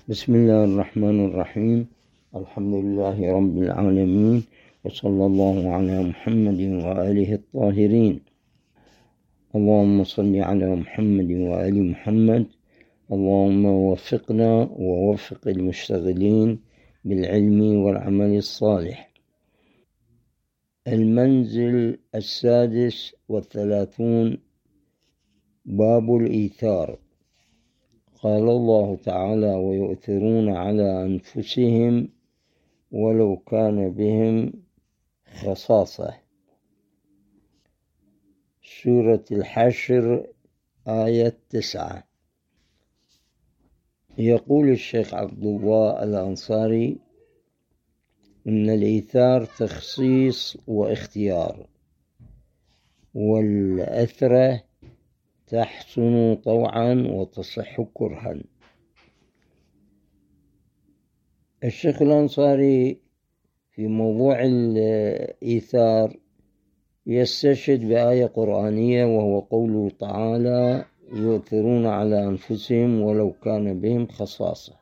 بسم الله الرحمن الرحيم. الحمد لله رب العالمين، وصلى الله على محمد وآله الطاهرين. اللهم صل على محمد وآل محمد. اللهم وفقنا ووفق المشتغلين بالعلم والعمل الصالح. المنزل 36، باب الإيثار. قال الله تعالى: ويؤثرون على أنفسهم ولو كان بهم خصاصة. سورة الحشر آية 9. يقول الشيخ عبد الله الأنصاري: إن الإيثار تخصيص واختيار، والأثرة تحسن طوعا وتصح كرها. الشيخ الأنصاري في موضوع الإيثار يستشهد بآية قرآنية، وهو قوله تعالى: يؤثرون على أنفسهم ولو كان بهم خصاصة،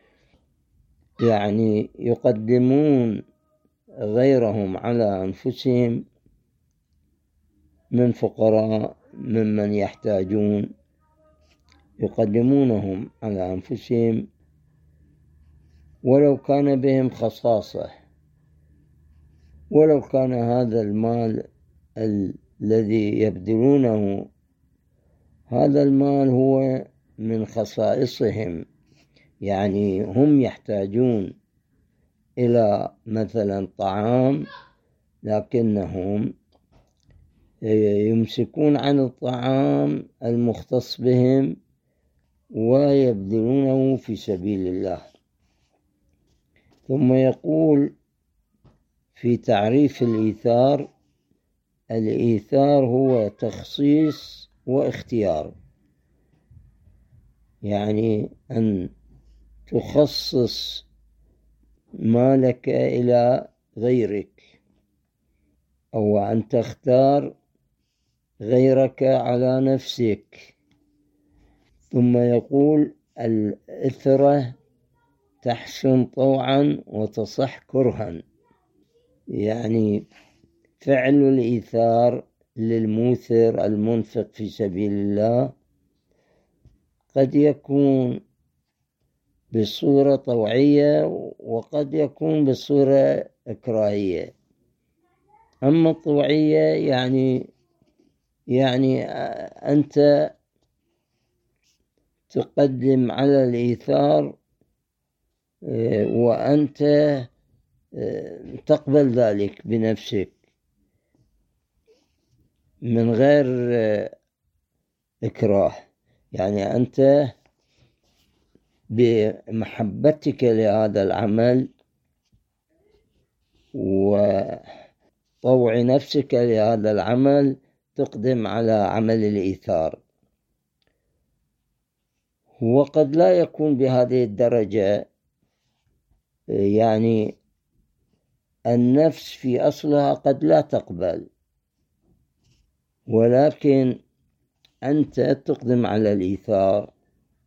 يعني يقدمون غيرهم على أنفسهم من فقراء، ممن يحتاجون، يقدمونهم على أنفسهم ولو كان بهم خصاصة، ولو كان هذا المال الذي يبذلونه، هذا المال هو من خصائصهم، يعني هم يحتاجون إلى مثلا طعام، لكنهم يمسكون عن الطعام المختص بهم ويبذلونه في سبيل الله. ثم يقول في تعريف الإيثار: الإيثار هو تخصيص واختيار، يعني أن تخصص مالك إلى غيرك، أو أن تختار غيرك على نفسك. ثم يقول: الإثرة تحسن طوعا وتصح كرها، يعني فعل الإيثار للموثر المنفق في سبيل الله قد يكون بصورة طوعية وقد يكون بصورة إكراهية. أما الطوعية يعني أنت تقدم على الإيثار وأنت تقبل ذلك بنفسك من غير إكراه، يعني أنت بمحبتك لهذا العمل وطوع نفسك لهذا العمل تقدم على عمل الإيثار. وقد لا يكون بهذه الدرجة، يعني النفس في أصلها قد لا تقبل، ولكن أنت تقدم على الإيثار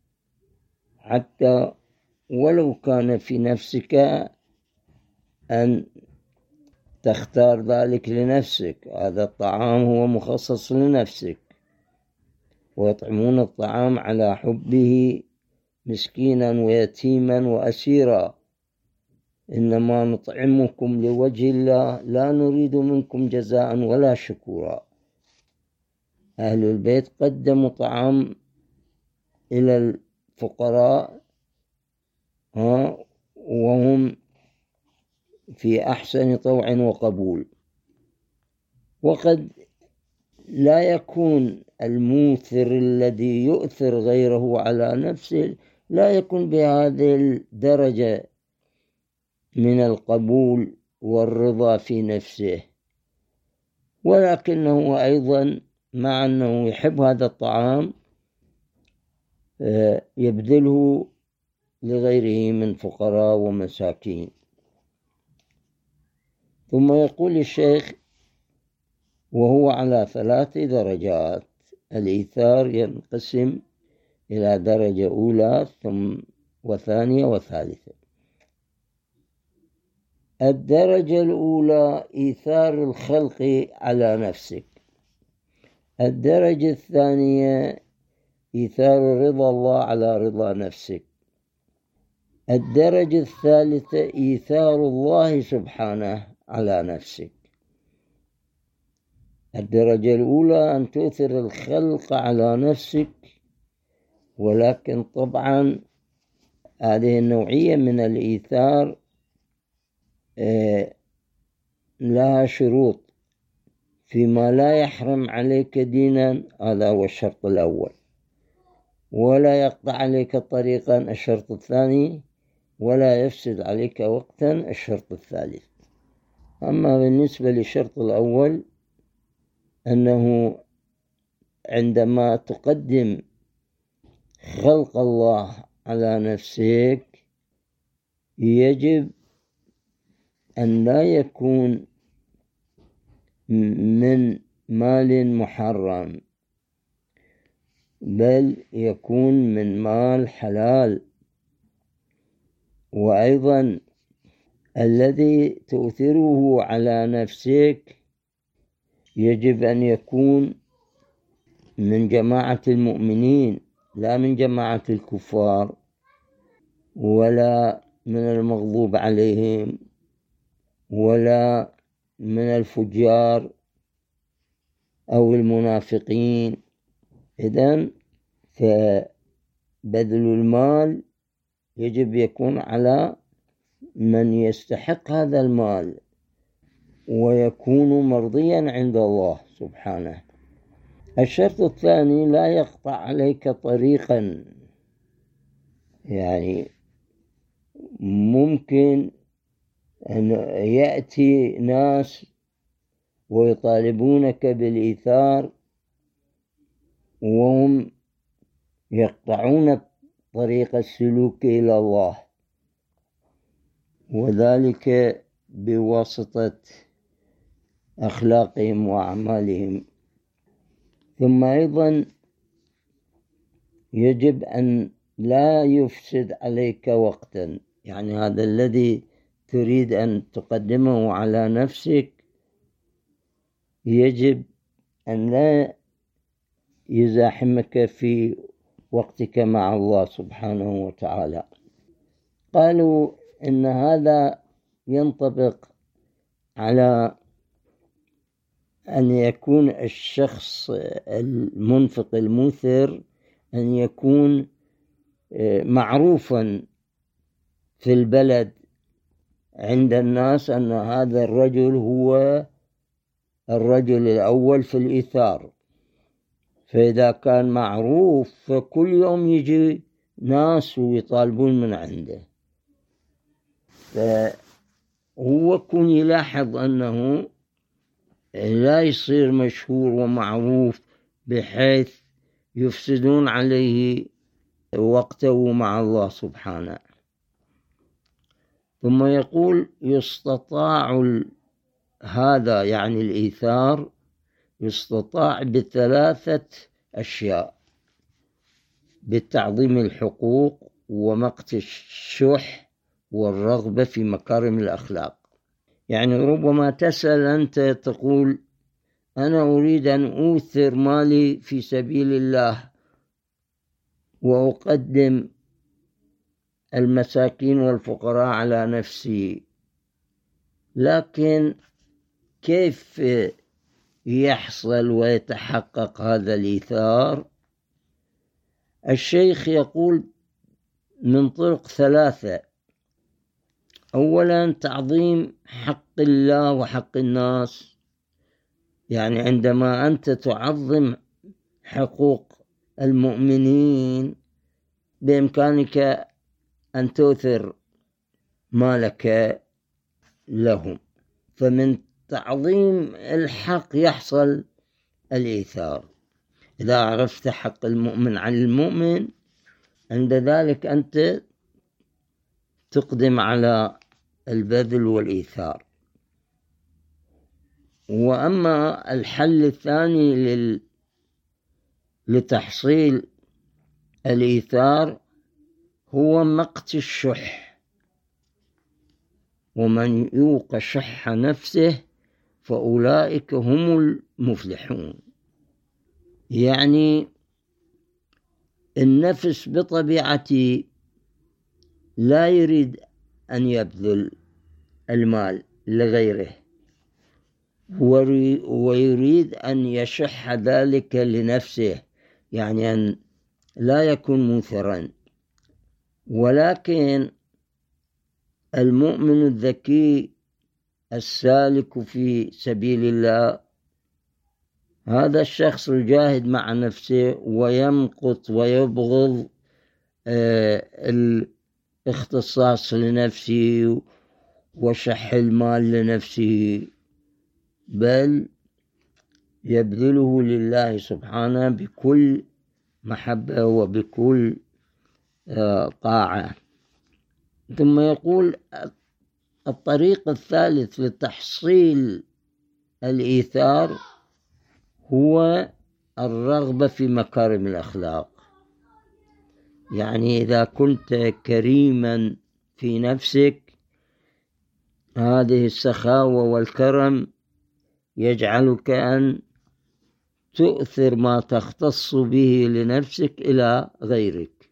حتى ولو كان في نفسك أن تختار ذلك لنفسك. هذا الطعام هو مخصص لنفسك، ويطعمون الطعام على حبه مسكينا ويتيما وأسيرا، إنما نطعمكم لوجه الله لا نريد منكم جزاء ولا شكورا. أهل البيت قدموا طعام إلى الفقراء وهم في أحسن طوع وقبول. وقد لا يكون الموثر الذي يؤثر غيره على نفسه لا يكون بهذه الدرجة من القبول والرضا في نفسه، ولكنه أيضا مع أنه يحب هذا الطعام يبذله لغيره من فقراء ومساكين. ثم يقول الشيخ: وهو على 3 درجات. الإيثار ينقسم إلى درجة أولى وثانية وثالثة. الدرجة الأولى إيثار الخلق على نفسك. الدرجة الثانية إيثار رضا الله على رضا نفسك. الدرجة الثالثة إيثار الله سبحانه على نفسك. الدرجة الأولى أن تؤثر الخلق على نفسك، ولكن طبعا هذه النوعية من الإيثار لها شروط فيما لا يحرم عليك دينا، هذا هو الشرط الأول، ولا يقطع عليك طريقا الشرط الثاني، ولا يفسد عليك وقتا الشرط الثالث. أما بالنسبة للشرط الأول أنه عندما تقدم خلق الله على نفسك يجب أن لا يكون من مال محرم، بل يكون من مال حلال. وأيضا الذي تؤثره على نفسك يجب أن يكون من جماعة المؤمنين، لا من جماعة الكفار، ولا من المغضوب عليهم، ولا من الفجار أو المنافقين. إذن فبذل المال يجب يكون على من يستحق هذا المال ويكون مرضيا عند الله سبحانه. الشرط الثاني لا يقطع عليك طريقا، يعني ممكن أن يأتي ناس ويطالبونك بالإيثار وهم يقطعون طريق السلوك إلى الله، وذلك بواسطة أخلاقهم وأعمالهم. ثم أيضا يجب أن لا يفسد عليك وقتا، يعني هذا الذي تريد أن تقدمه على نفسك يجب أن لا يزاحمك في وقتك مع الله سبحانه وتعالى. قالوا إن هذا ينطبق على أن يكون الشخص المنفق الموثر أن يكون معروفا في البلد عند الناس أن هذا الرجل هو الرجل الأول في الإيثار. فإذا كان معروف فكل يوم يجي ناس ويطالبون من عنده، فهو كن يلاحظ أنه لا يصير مشهور ومعروف بحيث يفسدون عليه وقته مع الله سبحانه. ثم يقول يستطاع هذا يعني الإيثار يستطاع بثلاثة أشياء: بالتعظيم الحقوق، ومقت الشح، والرغبة في مكارم الأخلاق. يعني ربما تسأل أنت تقول أنا أريد أن أوثر مالي في سبيل الله وأقدم المساكين والفقراء على نفسي، لكن كيف يحصل ويتحقق هذا الإيثار؟ الشيخ يقول من طرق ثلاثة. أولا تعظيم حق الله وحق الناس، يعني عندما أنت تعظم حقوق المؤمنين بإمكانك أن تؤثر مالك لهم، فمن تعظيم الحق يحصل الإيثار. إذا عرفت حق المؤمن عن المؤمن عند ذلك أنت تقدم على البذل والإيثار. وأما الحل الثاني لتحصيل الإيثار هو مقت الشح، ومن يوق شح نفسه فأولئك هم المفلحون. يعني النفس بطبيعته لا يريد أن يبذل المال لغيره، ويريد أن يشح ذلك لنفسه، يعني أن لا يكون موثرا. ولكن المؤمن الذكي السالك في سبيل الله، هذا الشخص الجاهد مع نفسه ويمقت ويبغض الاختصاص لنفسه وشح المال لنفسه، بل يبذله لله سبحانه بكل محبة وبكل طاعة. ثم يقول الطريق الثالث لتحصيل الإيثار هو الرغبة في مكارم الأخلاق. يعني إذا كنت كريما في نفسك، هذه السخاوة والكرم يجعلك أن تؤثر ما تختص به لنفسك إلى غيرك.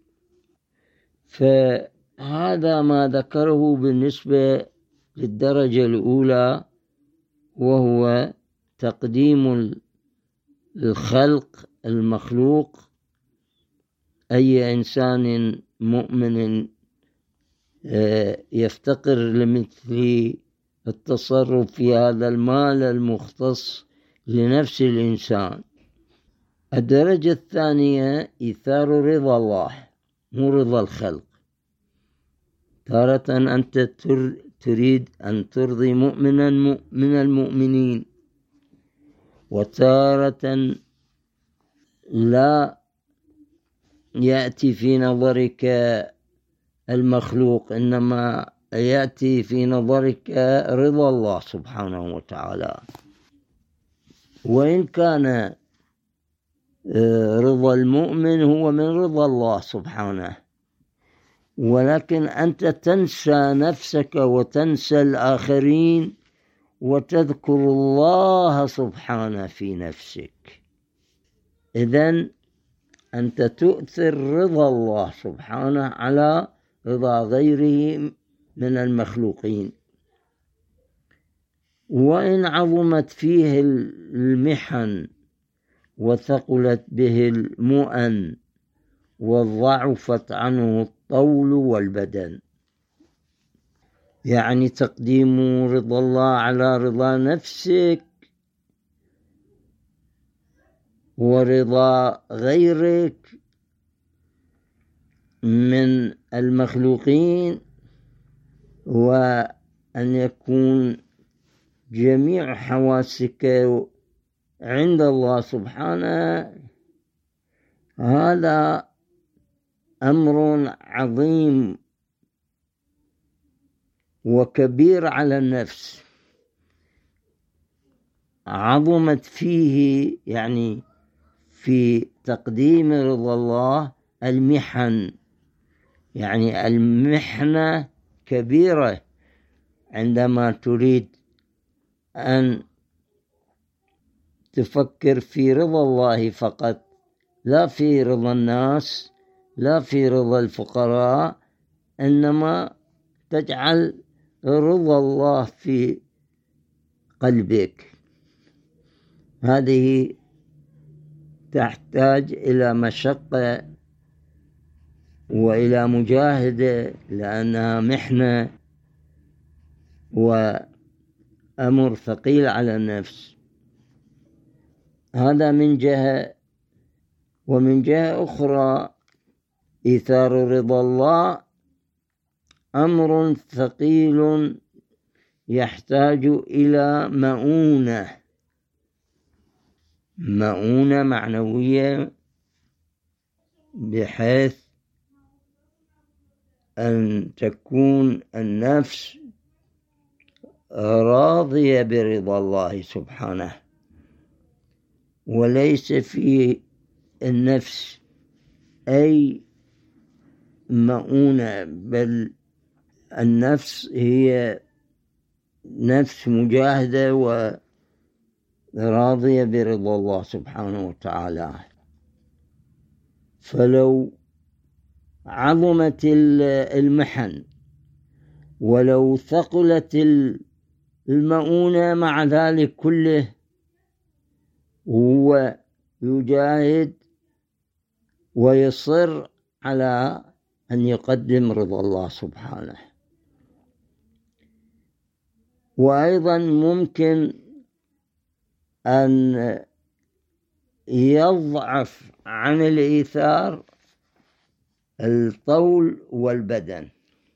فهذا ما ذكره بالنسبة للدرجة الأولى، وهو تقديم الخلق المخلوق. أي إنسان مؤمن يفتقر لمثل التصرف في هذا المال المختص لنفس الإنسان. الدرجة الثانية إيثار رضا الله، مو رضا الخلق. تارة أنت تريد أن ترضي مؤمنا من المؤمنين، وتارة لا يأتي في نظرك المخلوق، إنما يأتي في نظرك رضا الله سبحانه وتعالى. وإن كان رضا المؤمن هو من رضا الله سبحانه، ولكن أنت تنسى نفسك وتنسى الآخرين وتذكر الله سبحانه في نفسك. إذن أنت تؤثر رضا الله سبحانه على رضا غيره من المخلوقين. وإن عظمت فيه المحن وثقلت به المؤن وضعفت عنه الطول والبدن، يعني تقديم رضا الله على رضا نفسك ورضا غيرك من المخلوقين، وأن يكون جميع حواسك عند الله سبحانه، هذا أمر عظيم وكبير على النفس. عظمت فيه يعني في تقديم رضا الله المحن، يعني المحنة كبيرة عندما تريد أن تفكر في رضا الله فقط، لا في رضا الناس، لا في رضا الفقراء، إنما تجعل رضا الله في قلبك. هذه تحتاج إلى مشقة وإلى مجاهدة، لأنها محنة وأمر ثقيل على النفس. هذا من جهة. ومن جهة أخرى إيثار رضا الله أمر ثقيل يحتاج إلى مؤونة معنوية، بحيث أن تكون النفس راضية برضا الله سبحانه، وليس في النفس أي مؤونة، بل النفس هي نفس مجاهدة وراضية برضا الله سبحانه وتعالى. فلو عظمت المحن ولو ثقلت المؤونة، مع ذلك كله هو يجاهد ويصر على أن يقدم رضا الله سبحانه. وأيضا ممكن أن يضعف عن الإيثار الطول والبدن.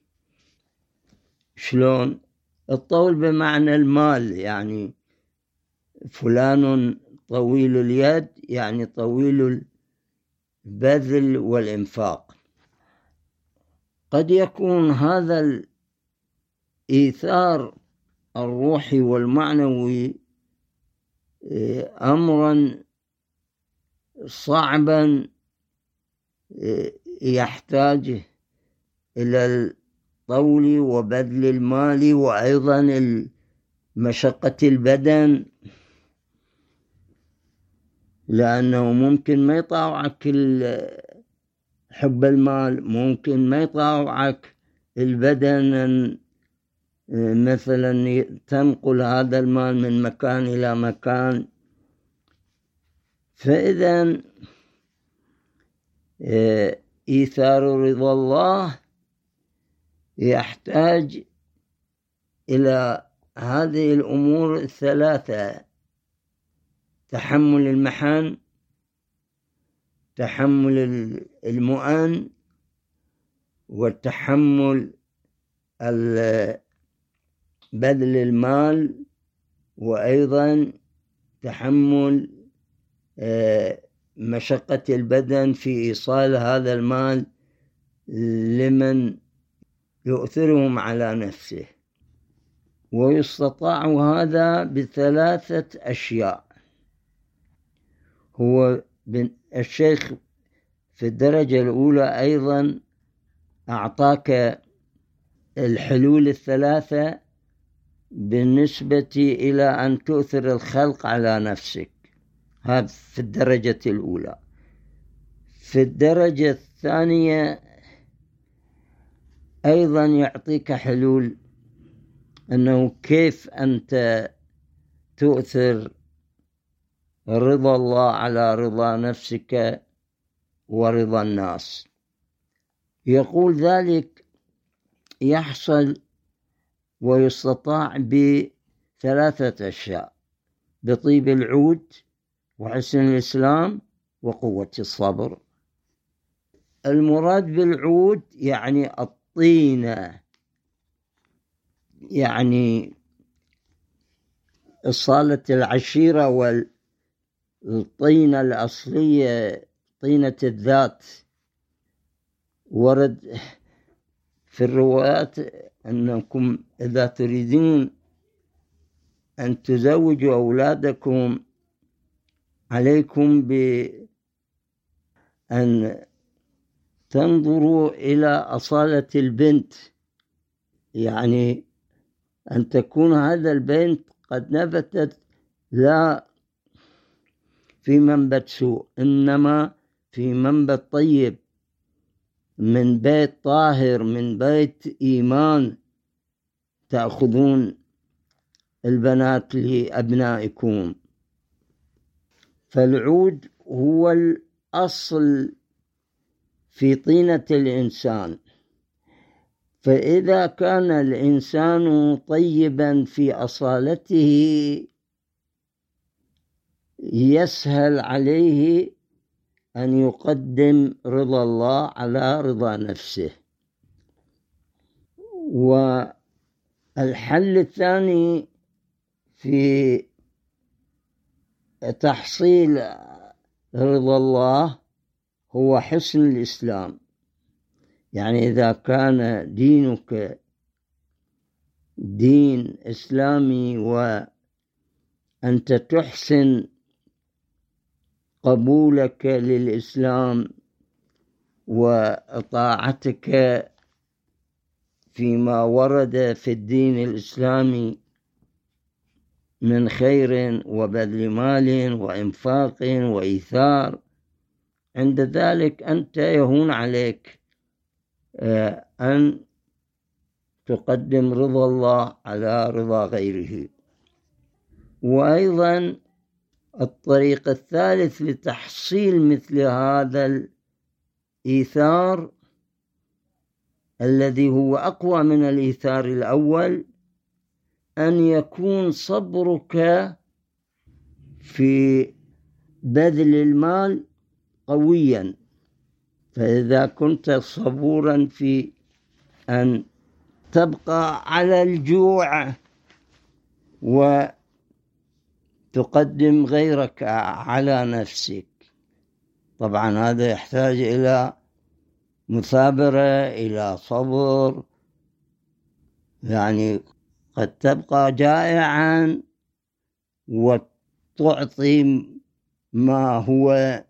شلون؟ الطول بمعنى المال، يعني فلان طويل اليد، يعني طويل البذل والإنفاق. قد يكون هذا الإيثار الروحي والمعنوي أمرا صعبا يحتاج إلى الطول وبذل المال وأيضا مشقة البدن، لأنه ممكن ما يطاوعك حب المال، ممكن ما يطاوعك البدن مثلا تنقل هذا المال من مكان إلى مكان. فإذا إيثار رضا الله يحتاج إلى هذه الأمور الثلاثة: تحمل المحن، تحمل المؤن، والتحمل بذل المال، وأيضا تحمل مشقة البدن في إيصال هذا المال لمن يؤثرهم على نفسه. ويستطاع هذا بثلاثة أشياء. هو الشيخ في الدرجة الأولى أيضا أعطاك الحلول الثلاثة بالنسبة إلى أن تؤثر الخلق على نفسك. هذا في الدرجة الأولى. في الدرجة الثانية أيضا يعطيك حلول أنه كيف أنت تؤثر رضا الله على رضا نفسك ورضا الناس. يقول ذلك يحصل ويستطاع بثلاثة أشياء: بطيب العود، وحسن الإسلام، وقوة الصبر. المراد بالعود يعني الطينة، يعني إصالة العشيرة والطينة الأصلية، طينة الذات. ورد في الروايات أنكم إذا تريدون أن تزوجوا أولادكم عليكم بأن تنظروا إلى أصالة البنت، يعني أن تكون هذا البنت قد نبتت لا في منبت سوء، إنما في منبت طيب، من بيت طاهر، من بيت إيمان، تأخذون البنات لأبنائكم. فالعود هو الأصل في طينة الإنسان. فإذا كان الإنسان طيبا في أصالته يسهل عليه أن يقدم رضا الله على رضا نفسه. والحل الثاني في تحصيل رضا الله هو حسن الإسلام. يعني إذا كان دينك دين إسلامي وأنت تحسن قبولك للإسلام وطاعتك فيما ورد في الدين الإسلامي من خير وبذل مال وإنفاق وإيثار، عند ذلك أنت يهون عليك أن تقدم رضا الله على رضا غيره. وأيضا الطريق الثالث لتحصيل مثل هذا الإيثار الذي هو أقوى من الإيثار الأول، أن يكون صبرك في بذل المال قويا. فإذا كنت صبورا في أن تبقى على الجوع وتقدم غيرك على نفسك، طبعا هذا يحتاج إلى مثابرة، إلى صبر. يعني قد تبقى جائعا وتعطي ما هو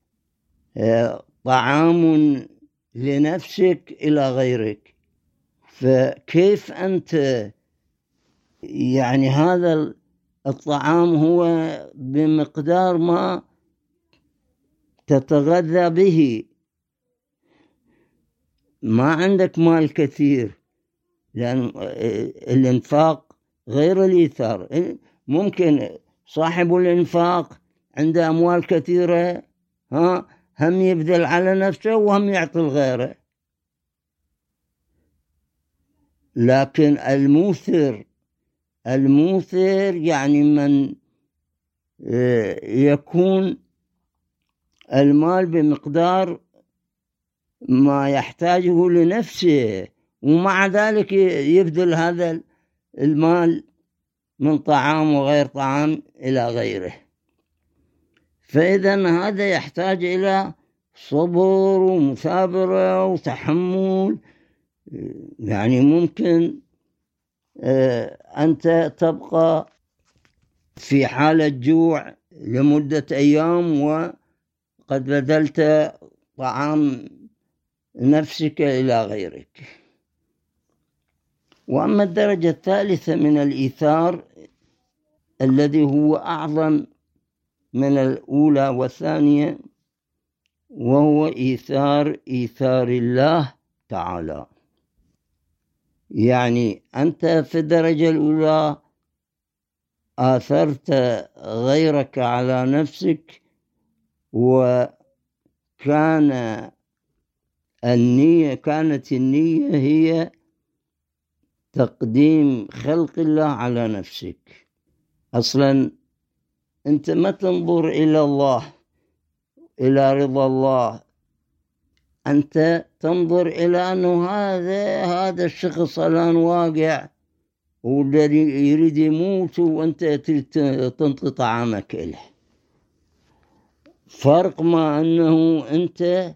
طعام لنفسك إلى غيرك، فكيف أنت يعني هذا الطعام هو بمقدار ما تتغذى به، ما عندك مال كثير، لأن الإنفاق غير الإيثار. ممكن صاحب الإنفاق عنده أموال كثيرة هم يبذل على نفسه وهم يعطي الغيره، لكن الموثر يعني من يكون المال بمقدار ما يحتاجه لنفسه، ومع ذلك يبذل هذا المال من طعام وغير طعام إلى غيره. فإذا هذا يحتاج إلى صبر ومثابرة وتحمل. يعني ممكن أنت تبقى في حالة جوع لمدة أيام وقد بذلت طعام نفسك إلى غيرك. وأما الدرجة الثالثة من الإيثار الذي هو أعظم من الأولى والثانية، وهو إيثار الله تعالى. يعني أنت في الدرجة الأولى آثرت غيرك على نفسك، كانت النية هي تقديم خلق الله على نفسك. أصلا أنت ما تنظر إلى الله، إلى رضا الله، أنت تنظر إلى أنه هذا الشخص الآن واقع والذي يريد يموت وأنت تنطي طعامك إله. فرق ما أنه أنت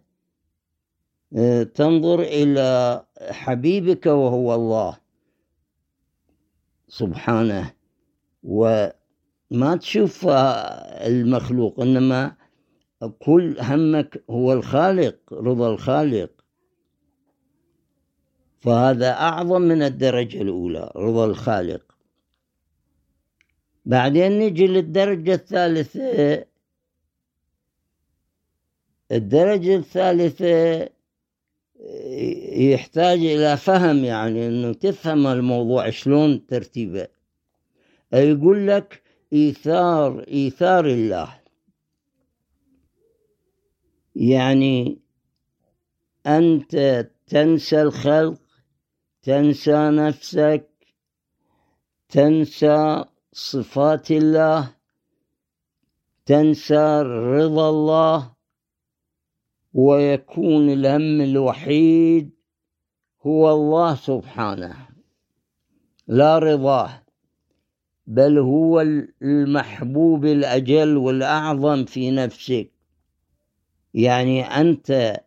تنظر إلى حبيبك وهو الله سبحانه، وما تشوف المخلوق، إنما كل همك هو الخالق، رضا الخالق. فهذا أعظم من الدرجة الأولى، رضا الخالق. بعدين نجي للدرجة الثالثة. الدرجة الثالثة يحتاج إلى فهم، يعني أنه تفهم الموضوع شلون ترتيبه. يقول لك إيثار الله، يعني أنت تنسى الخلق، تنسى نفسك، تنسى صفات الله، تنسى رضا الله، ويكون الهم الوحيد هو الله سبحانه، لا رضاه، بل هو المحبوب الأجل والأعظم في نفسك. يعني أنت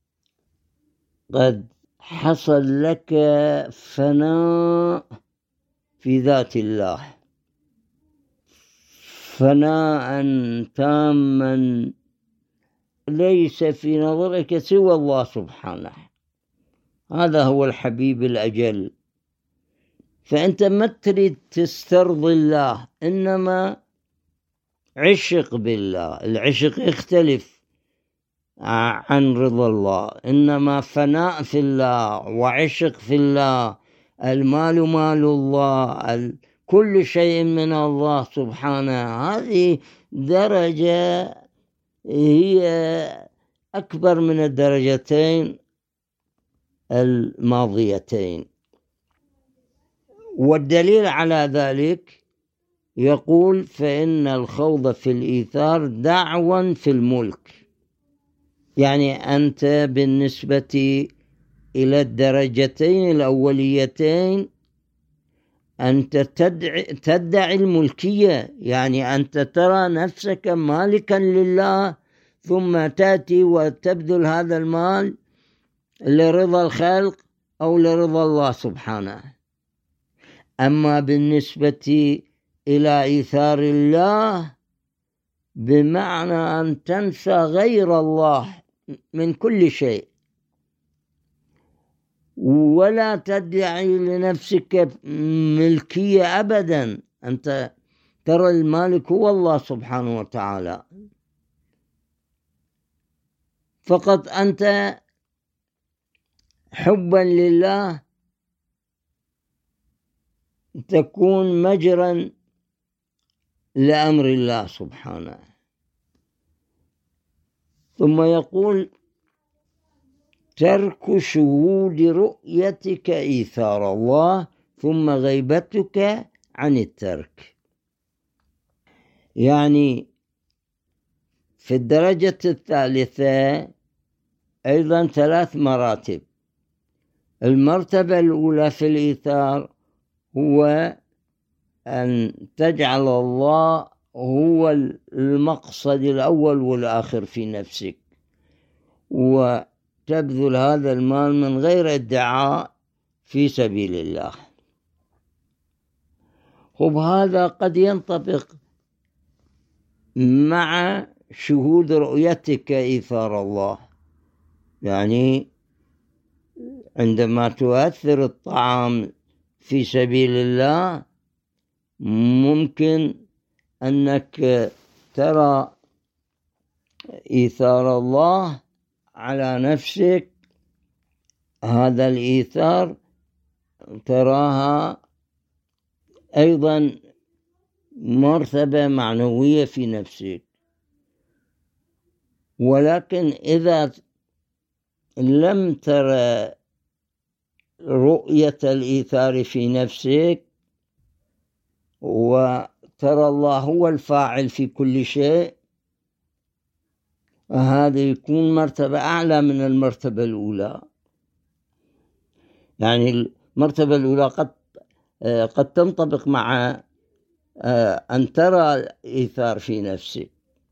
قد حصل لك فناء في ذات الله، فناء تاما ليس في نظرك سوى الله سبحانه. هذا هو الحبيب الأجل. فأنت ما تريد تسترضي الله، إنما عشق بالله. العشق يختلف عن رضا الله، إنما فناء في الله وعشق في الله. المال مال الله، كل شيء من الله سبحانه. هذه درجة هي أكبر من الدرجتين الماضيتين. والدليل على ذلك يقول: فإن الخوض في الإيثار دعوى في الملك. يعني أنت بالنسبة إلى الدرجتين الأوليتين أنت تدعي الملكية، يعني أنت ترى نفسك مالكا لله، ثم تأتي وتبذل هذا المال لرضا الخلق أو لرضا الله سبحانه. أما بالنسبة إلى إيثار الله بمعنى أن تنسى غير الله من كل شيء، ولا تدعي لنفسك ملكية أبدا. أنت ترى المالك هو الله سبحانه وتعالى، فقط أنت حبا لله تكون مجرا لأمر الله سبحانه. ثم يقول: ترك شهود رؤيتك إيثار الله، ثم غيبتك عن الترك. يعني في الدرجة الثالثة أيضا 3 مراتب. المرتبة الأولى في الإيثار هو أن تجعل الله هو المقصد الأول والآخر في نفسك، وتبذل هذا المال من غير ادعاء في سبيل الله. وبهذا قد ينطبق مع شهود رؤيتك إيثار الله. يعني عندما تؤثر الطعام في سبيل الله ممكن أنك ترى إيثار الله على نفسك. هذا الإيثار تراها أيضا مرتبة معنوية في نفسك. ولكن إذا لم ترى رؤية الإيثار في نفسك وترى الله هو الفاعل في كل شيء، هذا يكون مرتبة أعلى من المرتبة الأولى. يعني المرتبة الأولى قد تنطبق مع أن ترى الإيثار في نفسك،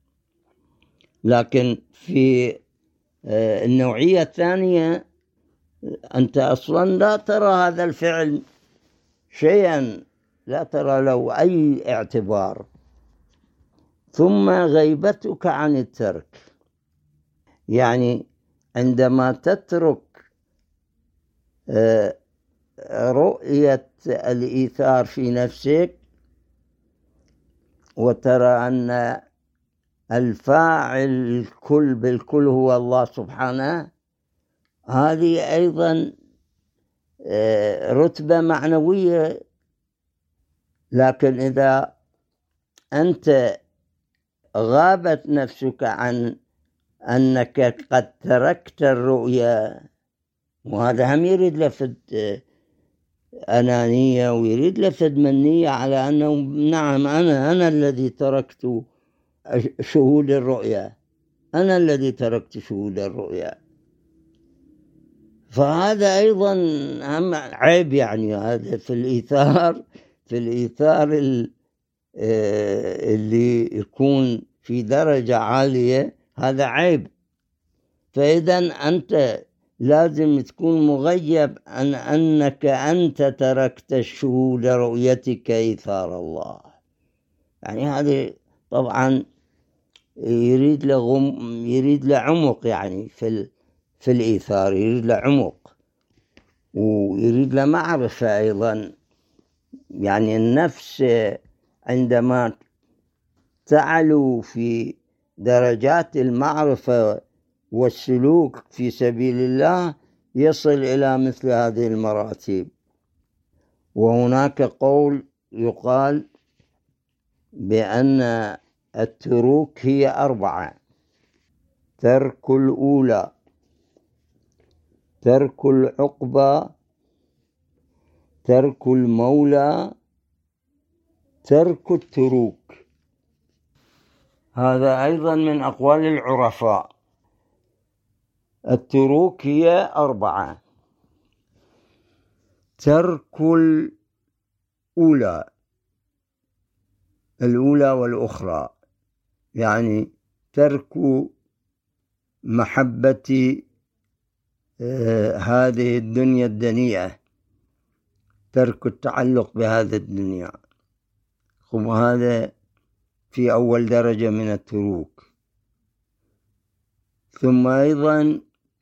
لكن في النوعية الثانية أنت أصلا لا ترى هذا الفعل شيئا، لا ترى له أي اعتبار. ثم غيبتك عن الترك، يعني عندما تترك رؤية الإيثار في نفسك وترى أن الفاعل الكل بالكل هو الله سبحانه، هذه أيضا رتبة معنوية. لكن إذا أنت غابت نفسك عن أنك قد تركت الرؤية، وهذا هم يريد لفت أنانية ويريد لفت منية على أنه نعم أنا الذي تركت شهود الرؤية، أنا الذي تركت شهود الرؤية. فهذا أيضا هم عيب. يعني هذا في الإيثار اللي يكون في درجة عالية، هذا عيب. فإذا أنت لازم تكون مغيب عن أنك أنت تركت شهود رؤيتك إيثار الله. يعني هذه طبعا يريد له عمق، يعني في الإيثار يريد له عمق، ويريد له معرفة أيضا. يعني النفس عندما تعلو في درجات المعرفة والسلوك في سبيل الله يصل إلى مثل هذه المراتب. وهناك قول يقال بأن التروك هي 4: ترك الأولى، ترك العقبى، ترك المولى، ترك التروك. هذا أيضا من أقوال العرفاء. التروك هي 4: ترك الأولى والأخرى، يعني ترك محبة هذه الدنيا الدنيئة، ترك التعلق بهذه الدنيا، وهذا في أول درجة من التروك. ثم أيضا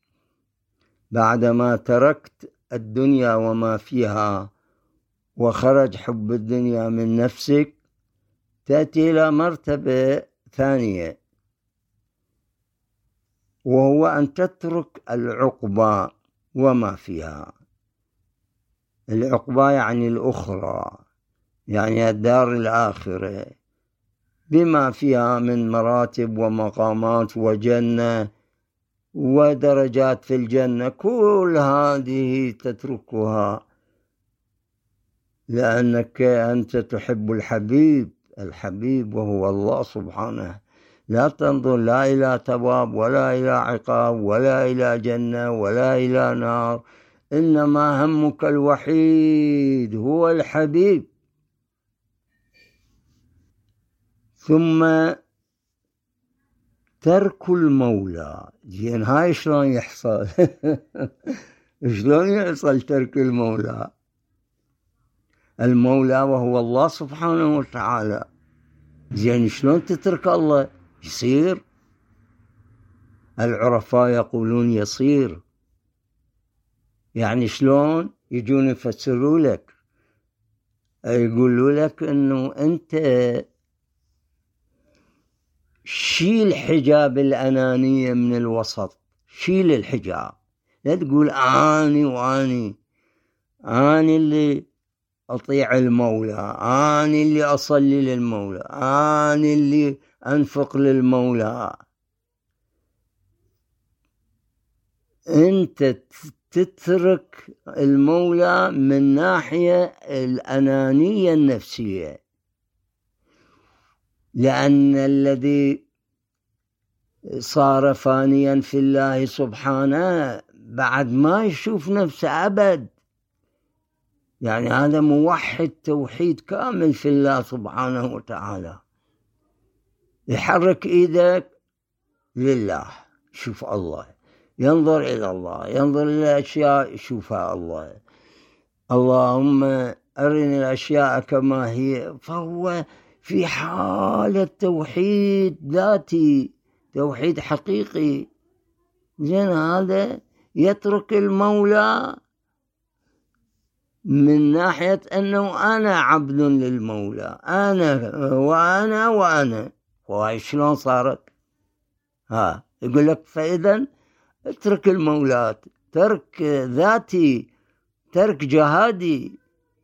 بعدما تركت الدنيا وما فيها وخرج حب الدنيا من نفسك، تأتي إلى مرتبة ثانية، وهو أن تترك العقبى وما فيها. العقبى يعني الأخرى، يعني الدار الآخرة بما فيها من مراتب ومقامات وجنة ودرجات في الجنة، كل هذه تتركها لأنك أنت تحب الحبيب وهو الله سبحانه. لا تنظر لا إلى ثواب ولا إلى عقاب ولا إلى جنة ولا إلى نار، إنما همك الوحيد هو الحبيب. ثم ترك المولى. زين، هاي شلون يحصل؟ شلون يحصل ترك المولى؟ المولى وهو الله سبحانه وتعالى. زين، شلون تترك الله؟ يصير. العرفاء يقولون يصير. يعني شلون؟ يجون يفسروا لك، يقولوا لك انه انت شيل حجاب الأنانية من الوسط، شيل الحجاب. لا تقول أني وأني، أني اللي أطيع المولى، أني اللي أصلي للمولى، أني اللي أنفق للمولى. أنت تترك المولى من ناحية الأنانية النفسية، لأن الذي صار فانيا في الله سبحانه بعد ما يشوف نفسه أبد. يعني هذا موحد توحيد كامل في الله سبحانه وتعالى. يحرك إيدك لله، شوف الله، ينظر إلى الله، ينظر إلى أشياء يشوفها الله، اللهم أرني الأشياء كما هي. فهو في حالة توحيد ذاتي، توحيد حقيقي. زين، هذا يترك المولى من ناحية أنه أنا عبد للمولى، أنا وأنا وأنا. وهاي شلون صارت؟ يقول لك فإذا اترك المولى، ترك ذاتي، ترك جهادي.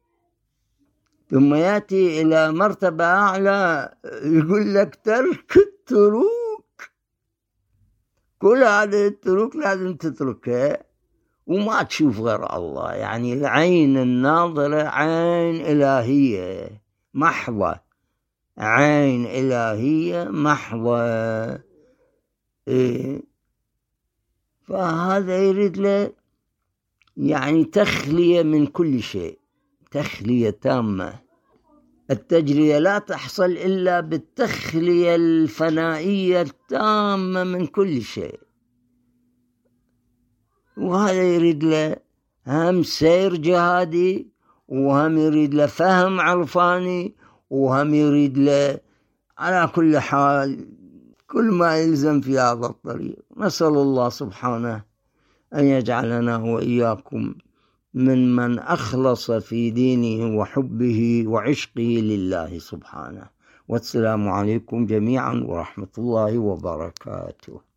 ثم يأتي إلى مرتبة أعلى يقول لك ترك التروك. كل هذه التروك لازم تتركها وما تشوف غير الله. يعني العين الناظرة عين إلهية محضة، عين إلهية محضة. فهذا يريد له يعني تخلية من كل شيء، تخلية تامة. التجرية لا تحصل إلا بالتخلية الفنائية التامة من كل شيء. وهذا يريد له هم سير جهادي، وهم يريد له فهم عرفاني، وهم يريد له على كل حال كل ما يلزم في هذا الطريق. نسأل الله سبحانه أن يجعلنا وإياكم من أخلص في دينه وحبه وعشقه لله سبحانه. والسلام عليكم جميعا ورحمة الله وبركاته.